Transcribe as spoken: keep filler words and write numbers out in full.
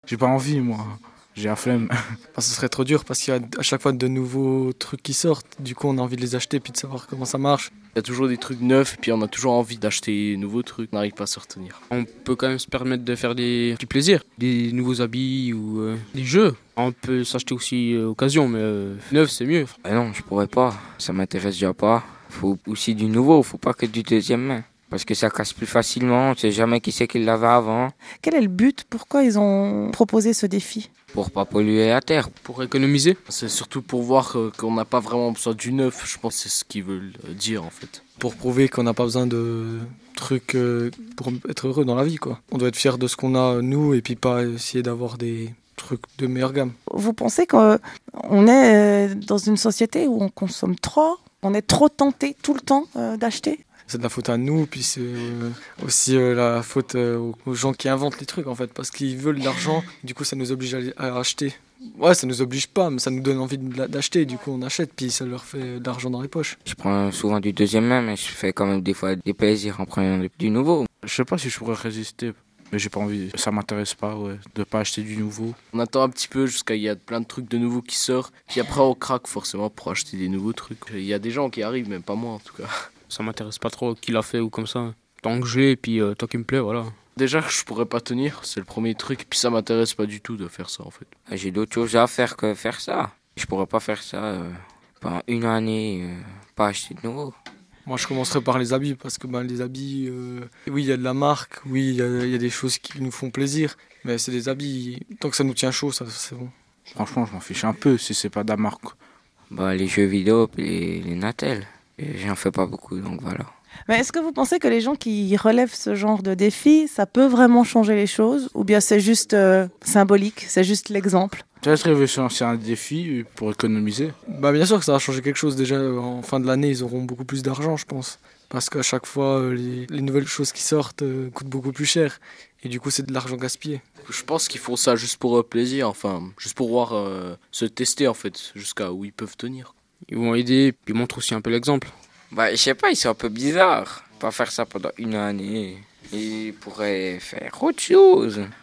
J'ai pas envie, moi. J'ai la flemme. Enfin, ce serait trop dur parce qu'il y a à chaque fois de nouveaux trucs qui sortent. Du coup, on a envie de les acheter puis de savoir comment ça marche. Il y a toujours des trucs neufs, puis on a toujours envie d'acheter des nouveaux trucs, on n'arrive pas à se retenir. On peut quand même se permettre de faire des petits plaisirs, des nouveaux habits ou euh, des jeux. On peut s'acheter aussi euh, occasion, mais euh, neuf c'est mieux. Bah non, je pourrais pas, ça m'intéresse déjà pas. Faut aussi du nouveau, faut pas que du deuxième main. Parce que ça casse plus facilement, on sait jamais qui c'est qui l'avait avant. Quel est le but? Pourquoi ils ont proposé ce défi? Pour pas polluer la terre. Pour économiser. C'est surtout pour voir qu'on n'a pas vraiment besoin du neuf, je pense que c'est ce qu'ils veulent dire en fait. Pour prouver qu'on n'a pas besoin de trucs pour être heureux dans la vie, quoi. On doit être fier de ce qu'on a, nous, et puis pas essayer d'avoir des trucs de meilleure gamme. Vous pensez qu'on est dans une société où on consomme trop? On est trop tenté tout le temps d'acheter? C'est de la faute à nous, puis c'est aussi la faute aux gens qui inventent les trucs, en fait, parce qu'ils veulent de l'argent, du coup ça nous oblige à acheter. Ouais, ça nous oblige pas, mais ça nous donne envie d'acheter, du coup on achète, puis ça leur fait de l'argent dans les poches. Je prends souvent du deuxième main, mais je fais quand même des fois des plaisirs en prenant du nouveau. Je sais pas si je pourrais résister, mais j'ai pas envie, ça m'intéresse pas, ouais, de pas acheter du nouveau. On attend un petit peu jusqu'à il y a plein de trucs de nouveaux qui sortent, puis après on craque forcément pour acheter des nouveaux trucs. Il y a des gens qui arrivent, même pas moi en tout cas. Ça m'intéresse pas trop qui l'a fait ou comme ça. Tant que j'ai, et puis euh, tant qu'il me plaît, voilà. Déjà je pourrais pas tenir, c'est le premier truc, puis ça m'intéresse pas du tout de faire ça en fait. J'ai d'autres choses à faire que faire ça. Je pourrais pas faire ça euh, pendant une année, euh, pas acheter de nouveau. Moi je commencerai par les habits, parce que ben, les habits, euh, oui il y a de la marque, oui il y, y a des choses qui nous font plaisir, mais c'est des habits, tant que ça nous tient chaud, ça c'est bon. Franchement je m'en fiche un peu si c'est pas de la marque. Bah les jeux vidéo et les, les Natel. J'en fais pas beaucoup, donc voilà. Mais est-ce que vous pensez que les gens qui relèvent ce genre de défi, ça peut vraiment changer les choses? Ou bien c'est juste euh, symbolique, c'est juste l'exemple? Tu as réfléchi sur un défi pour économiser? Bah bien sûr que ça va changer quelque chose. Déjà en fin de l'année, ils auront beaucoup plus d'argent, je pense. Parce qu'à chaque fois, les, les nouvelles choses qui sortent euh, coûtent beaucoup plus cher. Et du coup, c'est de l'argent gaspillé. Je pense qu'ils font ça juste pour euh, plaisir, enfin, juste pour voir, euh, se tester en fait, jusqu'à où ils peuvent tenir. Ils vont aider, puis ils montrent aussi un peu l'exemple. Bah, je sais pas, ils sont un peu bizarres. Pas faire ça pendant une année. Ils pourraient faire autre chose.